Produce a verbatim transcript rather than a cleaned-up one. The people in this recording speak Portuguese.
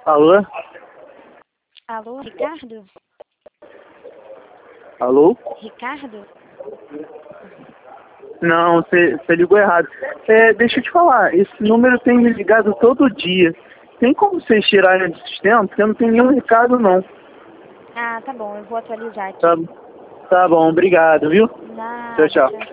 Alô? Alô, Ricardo? Alô? Ricardo? Não, você ligou errado. É, deixa eu te falar, esse número tem me ligado todo dia. Tem como vocês tirarem do sistema? Porque eu não tenho nenhum recado, não. Ah, tá bom, eu vou atualizar aqui. Tá, tá bom, obrigado, viu? Nada, Tchau, tchau. tchau.